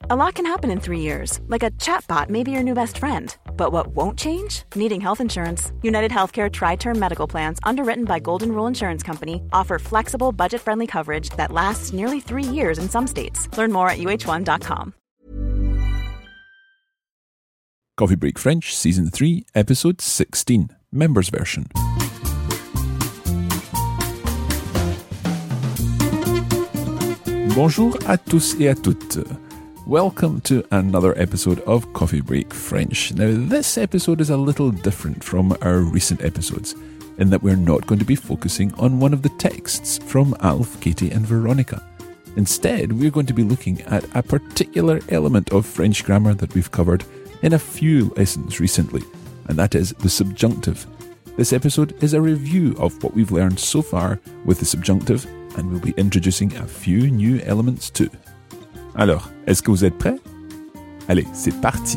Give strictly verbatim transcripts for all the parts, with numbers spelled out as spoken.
A lot can happen in three years, like a chatbot may be your new best friend. But what won't change? Needing health insurance. United Healthcare Tri-Term Medical Plans, underwritten by Golden Rule Insurance Company, offer flexible, budget-friendly coverage that lasts nearly three years in some states. Learn more at U H one dot com. Coffee Break French, Season three, Episode sixteen, Members Version. Bonjour à tous et à toutes. Welcome to another episode of Coffee Break French. Now, this episode is a little different from our recent episodes in that we're not going to be focusing on one of the texts from Alf, Katie and Veronica. Instead, we're going to be looking at a particular element of French grammar that we've covered in a few lessons recently, and that is the subjunctive. This episode is a review of what we've learned so far with the subjunctive, and we'll be introducing a few new elements too. Alors, est-ce que vous êtes prêts? Allez, c'est parti!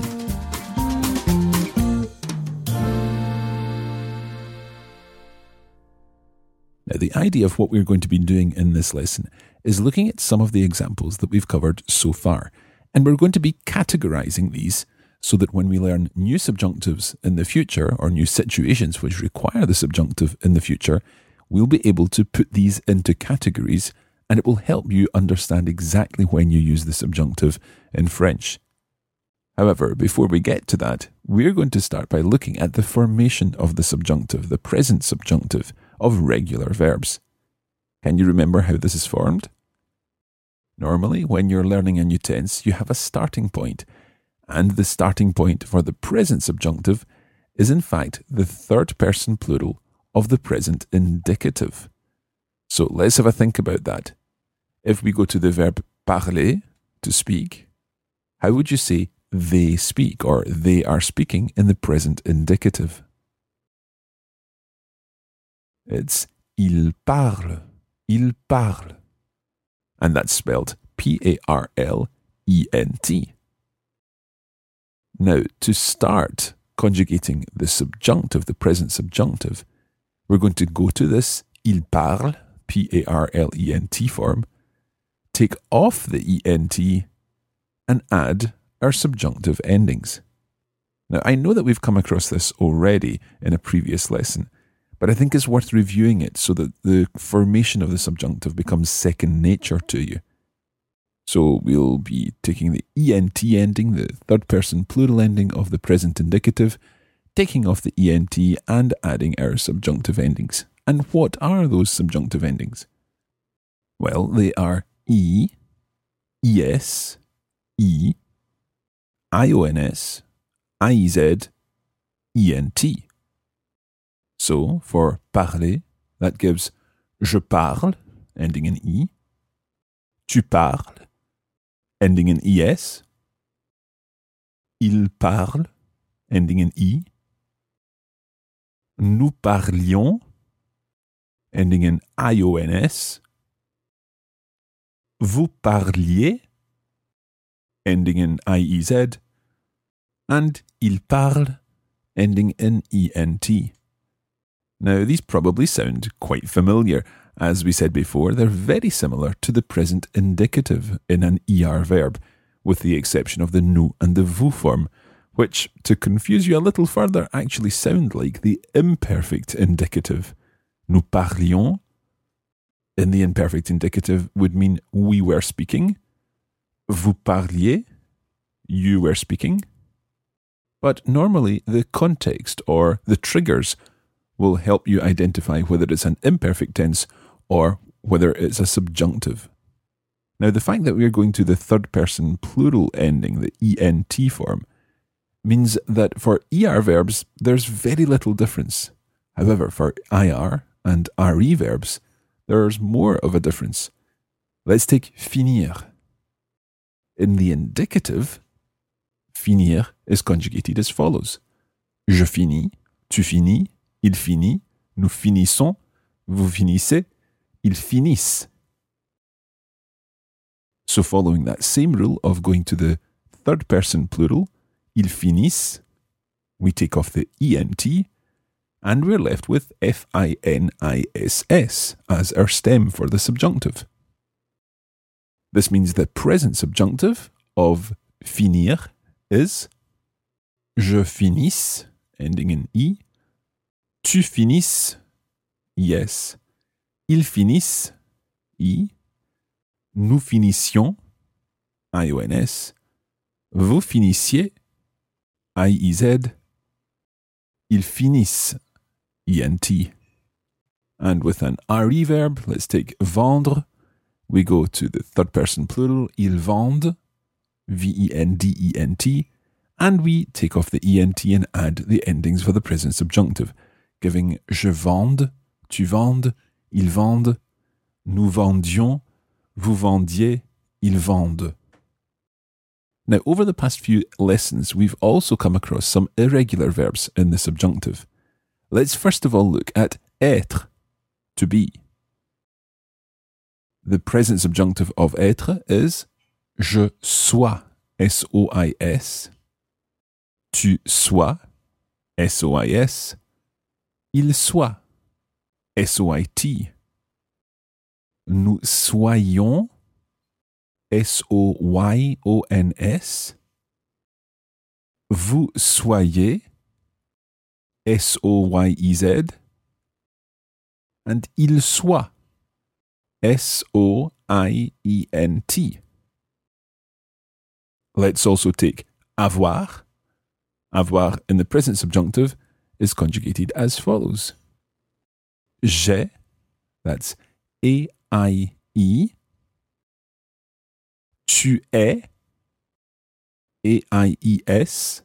Now, the idea of what we're going to be doing in this lesson is looking at some of the examples that we've covered so far, and we're going to be categorizing these so that when we learn new subjunctives in the future, or new situations which require the subjunctive in the future, we'll be able to put these into categories, and it will help you understand exactly when you use the subjunctive in French. However, before we get to that, we're going to start by looking at the formation of the subjunctive, the present subjunctive, of regular verbs. Can you remember how this is formed? Normally, when you're learning a new tense, you have a starting point, and the starting point for the present subjunctive is in fact the third person plural of the present indicative. So let's have a think about that. If we go to the verb parler, to speak, how would you say they speak or they are speaking in the present indicative? It's il parle, il parle. And that's spelled P A R L E N T. Now, to start conjugating the subjunctive, the present subjunctive, we're going to go to this il parle, P A R L E N T form, take off the E N T, and add our subjunctive endings. Now, I know that we've come across this already in a previous lesson, but I think it's worth reviewing it so that the formation of the subjunctive becomes second nature to you. So we'll be taking the E N T ending, the third person plural ending of the present indicative, taking off the E N T and adding our subjunctive endings. And what are those subjunctive endings? Well, they are E, es, I, ions, iz, ent. So, for parler, that gives je parle, ending in I, tu parles, ending in es, il parle, ending in I, nous parlions, ending in ions, vous parliez, ending in iez, and il parle, ending in ent. Now, these probably sound quite familiar. As we said before, they're very similar to the present indicative in an er verb, with the exception of the nous and the vous form, which, to confuse you a little further, actually sound like the imperfect indicative. Nous parlions, in the imperfect indicative, would mean we were speaking. Vous parliez, you were speaking. But normally, the context or the triggers will help you identify whether it's an imperfect tense or whether it's a subjunctive. Now, the fact that we're going to the third person plural ending, the ent form, means that for er verbs, there's very little difference. However, for ir and re verbs, there's more of a difference. Let's take finir. In the indicative, finir is conjugated as follows. Je finis, tu finis, il finit, nous finissons, vous finissez, ils finissent. So following that same rule of going to the third person plural, ils finissent, we take off the ent, and we're left with F I N I S S as our stem for the subjunctive. This means the present subjunctive of finir is je finisse, ending in I. Tu finisses, yes. Ils finissent, I. Nous finissions, I O N S. Vous finissiez, I E Z. Ils finissent, E N T. And with an R E verb, let's take vendre. We go to the third person plural, ils vendent, V E N D E N T, and we take off the E N T and add the endings for the present subjunctive, giving je vende, tu vendes, ils vendent, nous vendions, vous vendiez, ils vendent. Now, over the past few lessons, we've also come across some irregular verbs in the subjunctive. Let's first of all look at être, to be. The present subjunctive of être is je sois, S O I S. Tu sois, S O I S. Il soit, S O I T. Nous soyons, S O Y O N S. Vous soyez, S O Y E Z. And il soit, S O I E N T. Let's also take avoir. Avoir in the present subjunctive is conjugated as follows. J'ai, that's A I E. Tu es, A I E S.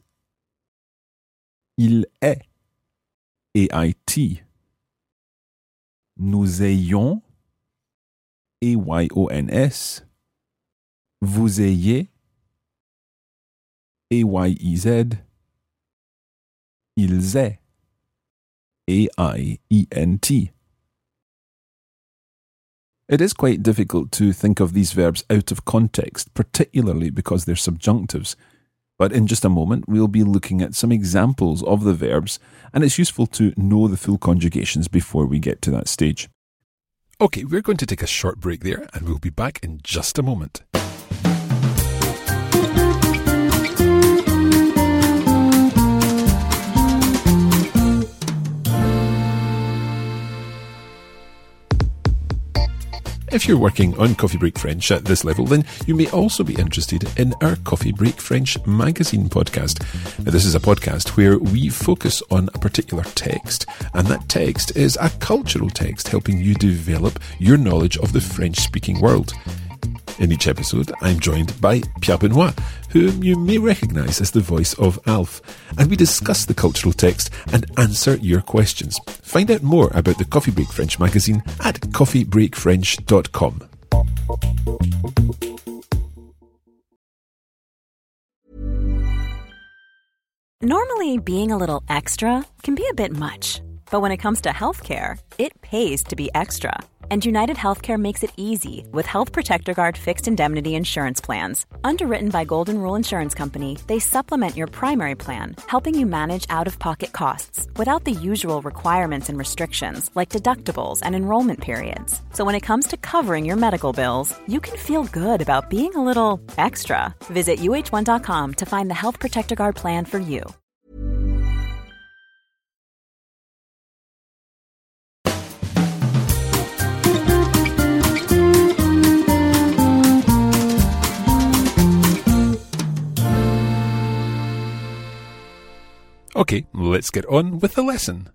Il est, A I T. Nous ayons, A Y O N S. Vous ayez, A Y E Z. Ils aient, A I E N T. It is quite difficult to think of these verbs out of context, particularly because they're subjunctives. But in just a moment, we'll be looking at some examples of the verbs, and it's useful to know the full conjugations before we get to that stage. Okay, we're going to take a short break there, and we'll be back in just a moment. If you're working on Coffee Break French at this level, then you may also be interested in our Coffee Break French magazine podcast. Now, this is a podcast where we focus on a particular text, and that text is a cultural text helping you develop your knowledge of the French-speaking world. In each episode, I'm joined by Pierre Benoit, whom you may recognise as the voice of Alf, and we discuss the cultural text and answer your questions. Find out more about the Coffee Break French magazine at coffee break french dot com. Normally, being a little extra can be a bit much, but when it comes to healthcare, it pays to be extra. And United Healthcare makes it easy with Health Protector Guard fixed indemnity insurance plans. Underwritten by Golden Rule Insurance Company, they supplement your primary plan, helping you manage out-of-pocket costs without the usual requirements and restrictions like deductibles and enrollment periods. So when it comes to covering your medical bills, you can feel good about being a little extra. Visit U H one dot com to find the Health Protector Guard plan for you. Okay, let's get on with the lesson.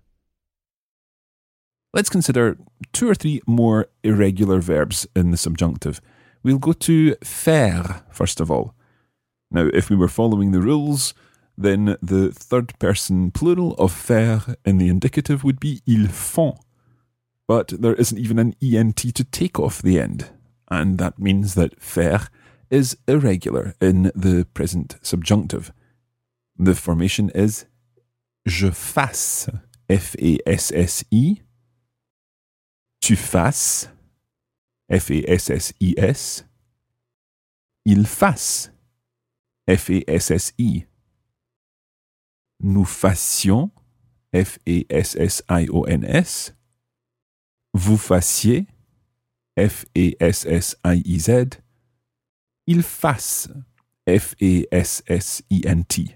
Let's consider two or three more irregular verbs in the subjunctive. We'll go to faire, first of all. Now, if we were following the rules, then the third person plural of faire in the indicative would be ils font. But there isn't even an E N T to take off the end, and that means that faire is irregular in the present subjunctive. The formation is je fasse, F A S S I. Tu fasses, F A S S I S. Il fasse, F A S S I. Nous fassions, F A S S I O N S. Vous fassiez, F A S S I E Z. Il fasse, F A S S E N T.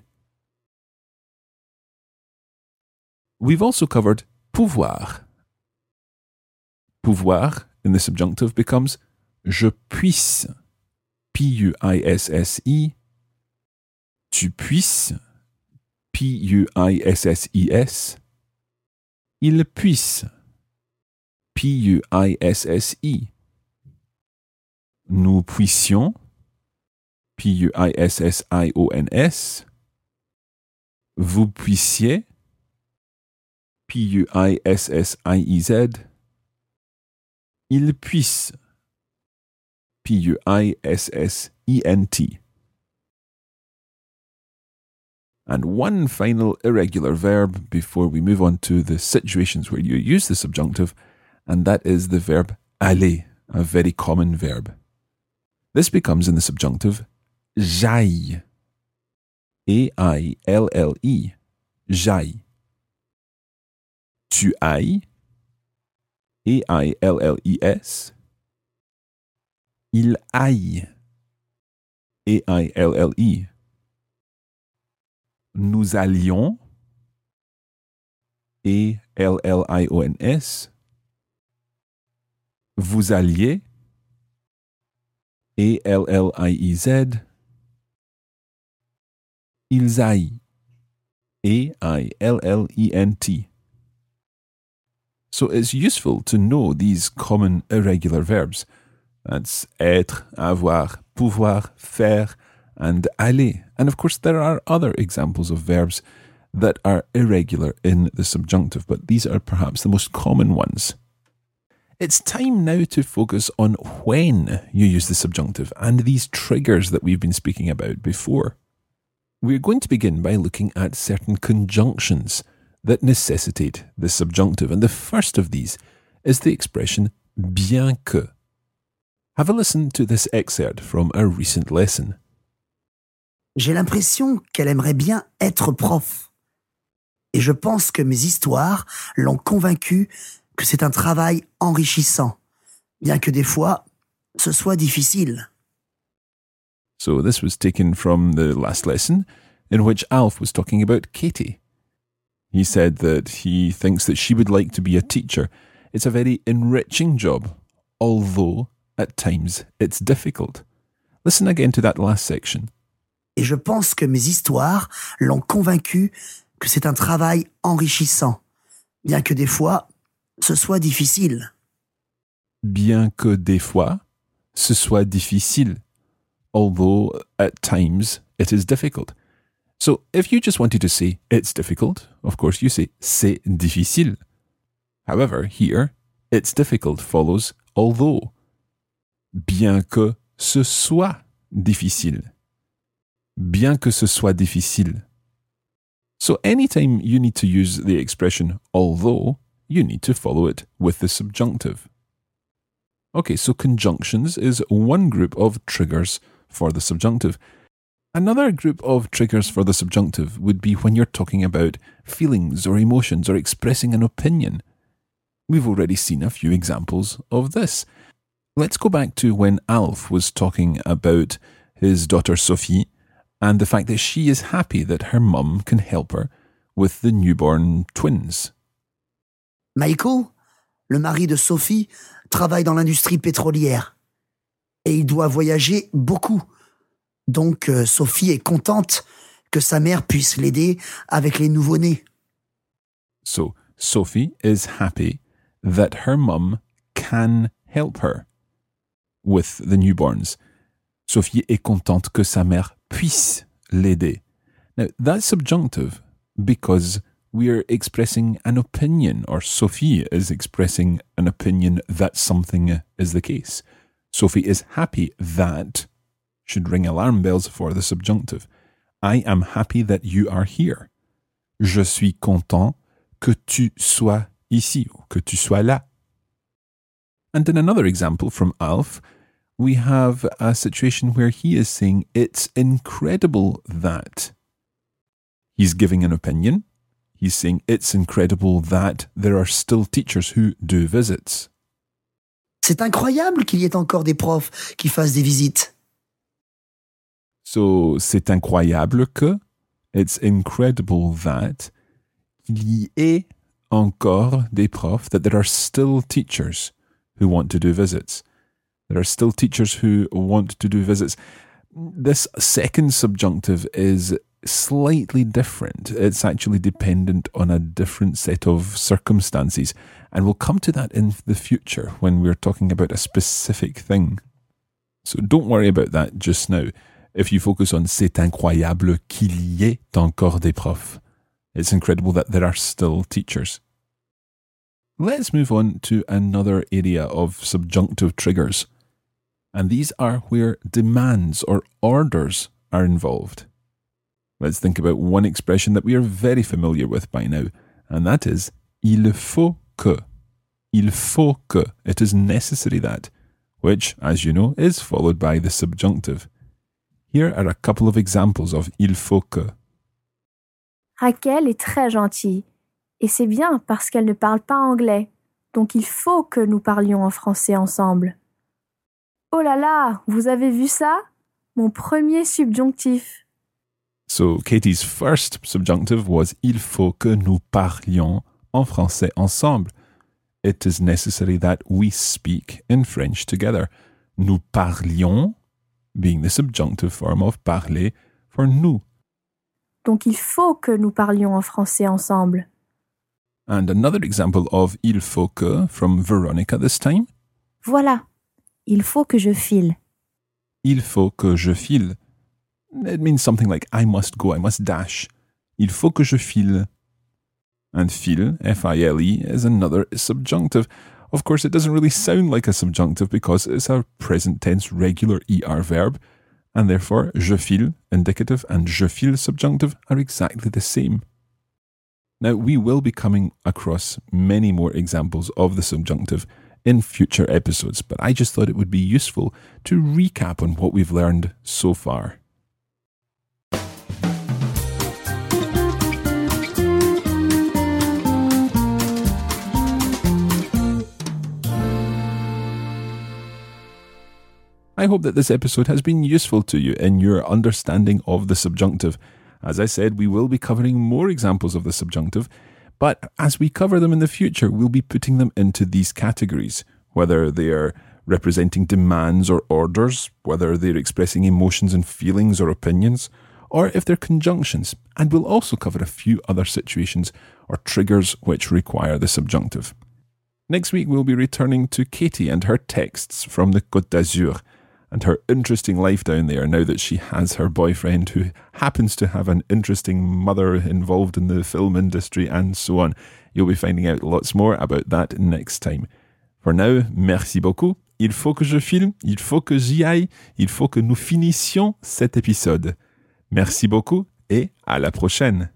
We've also covered pouvoir. Pouvoir in the subjunctive becomes je puisse, P U I S S E, tu puisses, P U I S S E S, il puisse, P U I S S E, nous puissions, P U I S S I O N S, vous puissiez, P U I S S I E Z, il puisse, P U I S S E N T. And one final irregular verb before we move on to the situations where you use the subjunctive, and that is the verb aller, a very common verb. This becomes in the subjunctive j'aille, A I L L E, j'aille. Tu ailles, A I L L E S. Il aille, A I L L E. Nous allions, A L L I O N S. Vous alliez, A L L I E Z. Ils aillent, A I L L E N T. So it's useful to know these common irregular verbs. That's être, avoir, pouvoir, faire, and aller. And of course, there are other examples of verbs that are irregular in the subjunctive, but these are perhaps the most common ones. It's time now to focus on when you use the subjunctive and these triggers that we've been speaking about before. We're going to begin by looking at certain conjunctions that necessitate the subjunctive, and the first of these is the expression bien que. Have a listen to this excerpt from a recent lesson. J'ai l'impression qu'elle aimerait bien être prof. Et je pense que mes histoires l'ont convaincue que c'est un travail enrichissant, bien que des fois, ce soit difficile. So this was taken from the last lesson in which Alf was talking about Katie. He said that he thinks that she would like to be a teacher. It's a very enriching job, although at times it's difficult. Listen again to that last section. Et je pense que mes histoires l'ont convaincue que c'est un travail enrichissant, bien que des fois, ce soit difficile. Bien que des fois, ce soit difficile, although at times it is difficult. So if you just wanted to say it's difficult, of course you say c'est difficile. However, here, it's difficult follows although. Bien que ce soit difficile. Bien que ce soit difficile. So anytime you need to use the expression although, you need to follow it with the subjunctive. Okay, so conjunctions is one group of triggers for the subjunctive. Another group of triggers for the subjunctive would be when you're talking about feelings or emotions or expressing an opinion. We've already seen a few examples of this. Let's go back to when Alf was talking about his daughter Sophie and the fact that she is happy that her mum can help her with the newborn twins. Michael, le mari de Sophie, travaille dans l'industrie pétrolière et il doit voyager beaucoup. Donc euh, Sophie est contente que sa mère puisse l'aider avec les nouveau-nés. So Sophie is happy that her mum can help her with the newborns. Sophie est contente que sa mère puisse l'aider. Now, that's subjunctive because we are expressing an opinion, or Sophie is expressing an opinion that something is the case. Sophie is happy that should ring alarm bells for the subjunctive. I am happy that you are here. Je suis content que tu sois ici, ou que tu sois là. And in another example from Alf, we have a situation where he is saying it's incredible that. He's giving an opinion. He's saying it's incredible that there are still teachers who do visits. C'est incroyable qu'il y ait encore des profs qui fassent des visites. So, c'est incroyable que, it's incredible that, il y ait encore des profs, that there are still teachers who want to do visits. There are still teachers who want to do visits. This second subjunctive is slightly different. It's actually dependent on a different set of circumstances. And we'll come to that in the future when we're talking about a specific thing. So don't worry about that just now. If you focus on c'est incroyable qu'il y ait encore des profs. It's incredible that there are still teachers. Let's move on to another area of subjunctive triggers. And these are where demands or orders are involved. Let's think about one expression that we are very familiar with by now, and that is il faut que. Il faut que. It is necessary that, which, as you know, is followed by the subjunctive. Here are a couple of examples of il faut que. Raquel est très gentille, et c'est bien parce qu'elle ne parle pas anglais, donc il faut que nous parlions en français ensemble. Oh là là, vous avez vu ça? Mon premier subjonctif. So Katie's first subjunctive was il faut que nous parlions en français ensemble. It is necessary that we speak in French together. Nous parlions being the subjunctive form of parler for nous. Donc il faut que nous parlions en français ensemble. And another example of il faut que from Veronica this time. Voilà, il faut que je file. Il faut que je file. It means something like I must go, I must dash. Il faut que je file. And file, F I L E, is another subjunctive. Of course, it doesn't really sound like a subjunctive because it's a present tense regular E R verb, and therefore je file, indicative, and je file, subjunctive, are exactly the same. Now, we will be coming across many more examples of the subjunctive in future episodes, but I just thought it would be useful to recap on what we've learned so far. I hope that this episode has been useful to you in your understanding of the subjunctive. As I said, we will be covering more examples of the subjunctive, but as we cover them in the future, we'll be putting them into these categories, whether they are representing demands or orders, whether they're expressing emotions and feelings or opinions, or if they're conjunctions, and we'll also cover a few other situations or triggers which require the subjunctive. Next week, we'll be returning to Katie and her texts from the Côte d'Azur, and her interesting life down there now that she has her boyfriend who happens to have an interesting mother involved in the film industry and so on. You'll be finding out lots more about that next time. For now, merci beaucoup. Il faut que je file, il faut que j'y aille, il faut que nous finissions cet épisode. Merci beaucoup et à la prochaine.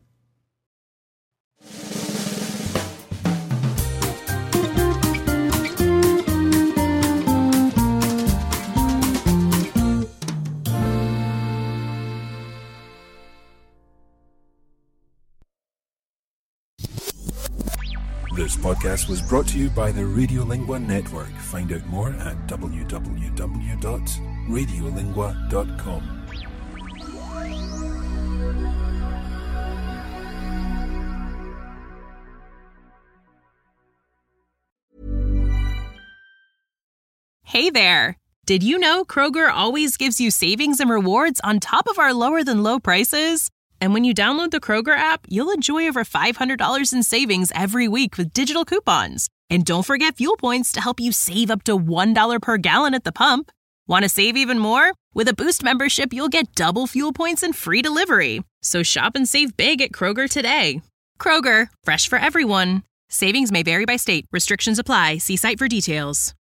This podcast was brought to you by the Radiolingua Network. Find out more at w w w dot radiolingua dot com. Hey there! Did you know Kroger always gives you savings and rewards on top of our lower-than-low prices? And when you download the Kroger app, you'll enjoy over five hundred dollars in savings every week with digital coupons. And don't forget fuel points to help you save up to one dollar per gallon at the pump. Want to save even more? With a Boost membership, you'll get double fuel points and free delivery. So shop and save big at Kroger today. Kroger, fresh for everyone. Savings may vary by state. Restrictions apply. See site for details.